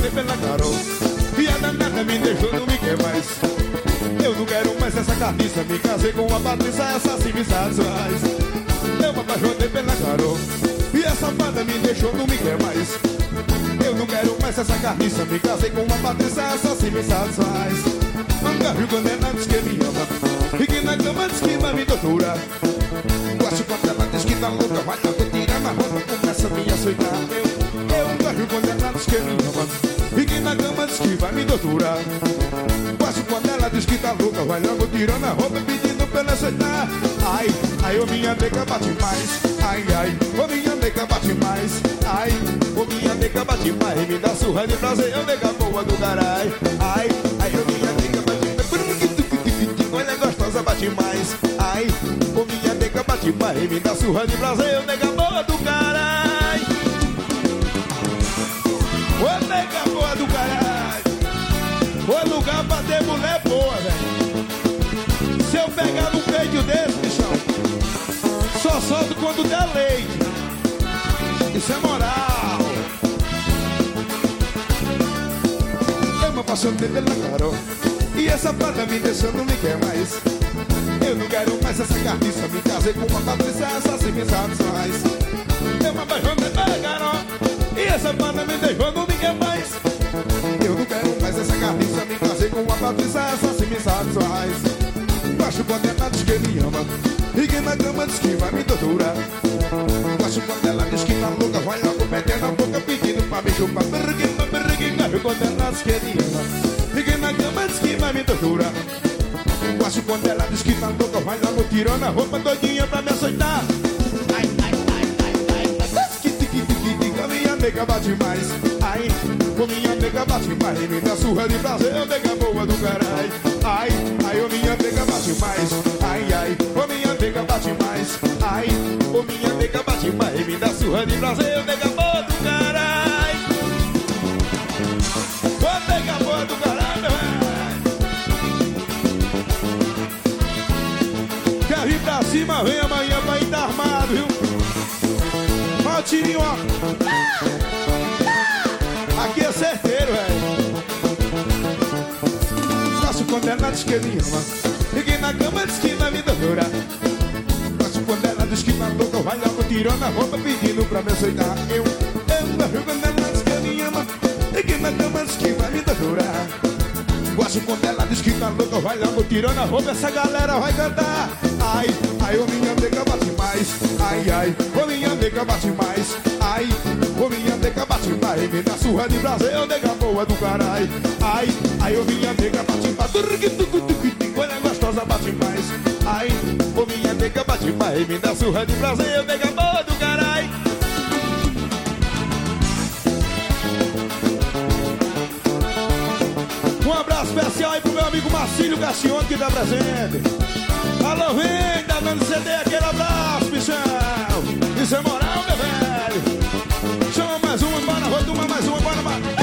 apaixonei pela Carol e a danada me deixou, não me quer mais. Eu não quero mais essa carniça, me casei com a Patrícia, essa sim me satisfaz. Eu me apaixonei pela Carol e essa safada me deixou, não me quer mais. Eu não quero mais essa carniça, me casei com uma Patrícia, essa sim me satisfaz. Nunca viu quando ela diz que me ama e que na cama diz que vai me torturar. Gosto quando ela diz que tá louca, vai lá, vou tirar na roupa, começa a me açoitar. Eu nunca viu quando ela diz que me ama e que na cama diz que vai me torturar. Gosto quando ela diz que tá louca, vai logo tirando a roupa, pedindo pra ela aceitar. Ai, ai, ô minha nega bate mais. Ai, ai, ô minha nega bate mais. Ai, ô minha nega bate mais. Me dá surra de prazer, eu nega boa do caralho. Ai, ai, ô minha nega bate mais. Olha gostosa, bate mais. Ai, ô minha nega bate mais. Me dá surra de prazer, eu nega boa do caralho. Ô nega boa do caralho. Ô lugar pra ter mulher boa, velho. Se eu pegar num peito desse, bichão, só solto quando der leite. Isso é moral. Eu me apaixonei pela Carol e essa prata me deixou, não me quer mais. Eu não quero mais essa carniça, me casei com uma Patrícia, essa sim me satisfaz. Eu me apaixonei pela Carol e essa prata me deixou, não me quer mais. Eu não quero mais essa carniça, me casei com uma Patrícia, essa sim me satisfaz. Gosto quando ela diz que me ama e que na cama diz que vai me torturar. Gosto quando ela diz que tá louca, vai logo metendo a boca pedindo pra me chupar. Berreguinha, berreguinha. Gosto quando ela diz que me ama e que na cama diz que vai me torturar. Gosto quando ela diz que tá louca, vai logo tirando a roupa doidinha pra me aceitar. Ai, ai, ai, ai, ai. A minha nega bate mais. Ai, ô minha nega bate mais. Me dá surra de prazer, eu nega boa do caralho. Ai, ai, ô minha nega bate mais. Ai, ai, ô minha nega bate mais. Ai, ô minha nega bate mais. Me dá surra de prazer, eu nega boa do caralho. Ô nega boa do caralho, velho. Quer vir pra cima, vem amanhã pra ir tá armado, viu? Ó o tirinho, ó. Aqui é certeiro, velho. Gosto quando ela diz que me ama e que na cama diz que vai me adorar. Gosto quando ela diz que tá louca, vai logo tirando a roupa pedindo pra me aceitar. Eu gosto quando ela diz que me ama e que na cama diz que vai me adorar. Gosto quando ela diz que tá louca, vai logo tirando a roupa, essa galera vai cantar. Ai, ai, ô minha nega bate mais. Ai, ai, ô minha nega bate mais. Ai, ô minha nega bate mais. Me dá surra de prazer, eu nega boa do caralho. Ai, ai, ô minha nega bate mais. Olha gostosa, bate mais. Ai, ô minha nega bate mais. Me dá surra de prazer, eu nega boa do caralho. Um abraço especial aí pro meu amigo Marcílio Cassione que tá presente. Alô, vem, tá dando CD, aquele abraço, bichão. Isso é moral, meu velho. Chama mais uma, bora, vou tomar mais uma, bora, bora.